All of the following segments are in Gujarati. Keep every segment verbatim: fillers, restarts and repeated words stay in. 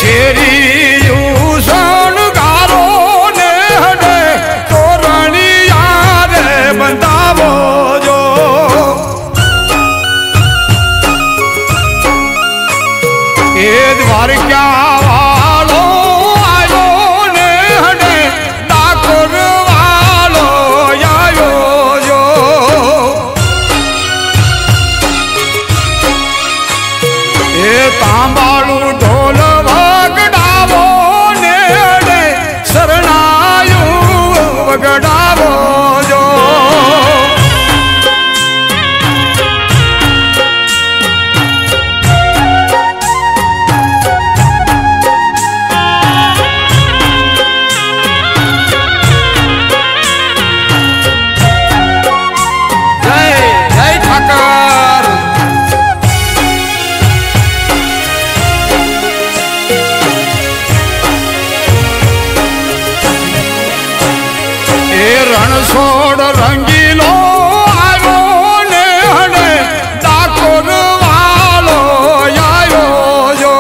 શેરીયું શણગારો ને હડે તોરણિયા રે બંધાવો જો એ દ્વારકા વાળો આવ્યો ને હડે ડાકોર વાળો આવ્યો જો એ તાંબાળું ઢોલ વગડાવો ને હડે શરણાયું વગડાવો જો રણછોડ રંગીલો આવ્યો ને હડે ડાકોર વાળો આવ્યો જો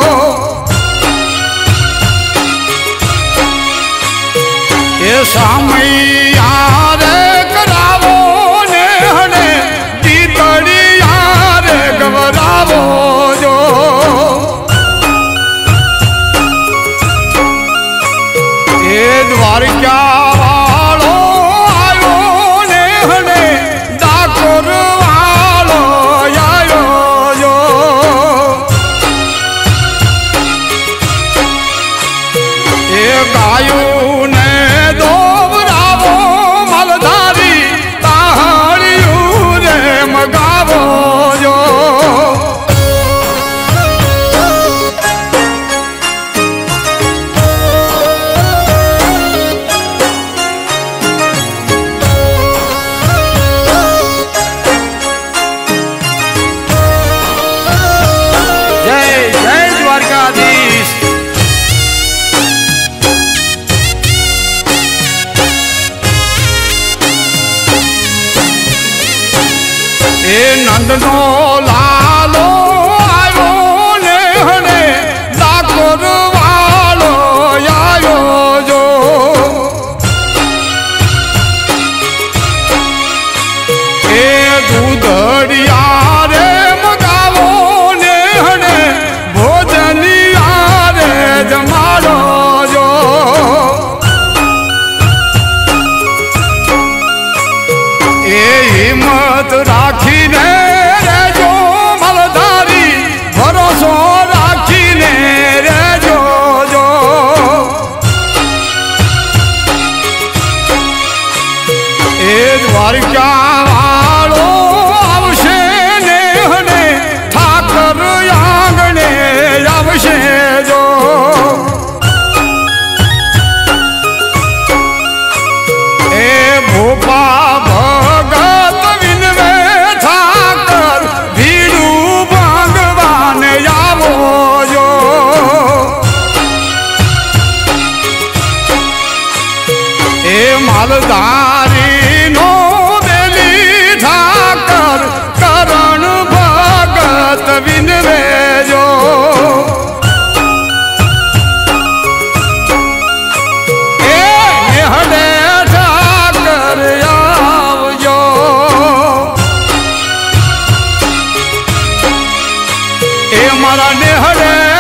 એ સામૈયા રે કરાવો ને હડે દીતડિયા રે ગવરાવો જો એ દ્વારકા ગાયું ને દોવરાવો મલધારી તાહળિયું રે મગાવો જો જય જય દ્વારકાધીશ એ નંદનો લાલો આવ્યો ને હડે ડાકોર વાળો આવ્યો જો એ દૂધડિયા રે મગાવો ને હડે ભોજનિયા રે જમાડો જો એ હિંમત રાખીને રેજો મલધારી ભરોસો રાખીને રેજો જો એ દ્વારકા વાળો આવશે ને હડે ઠાકર આંગણે આવશે જો એ ભોપા માલધારી નો બેલી ઠાકર કરણ ભગત વિનવે જો એ હડે ઠાકર આવજો એ મારા નેહડે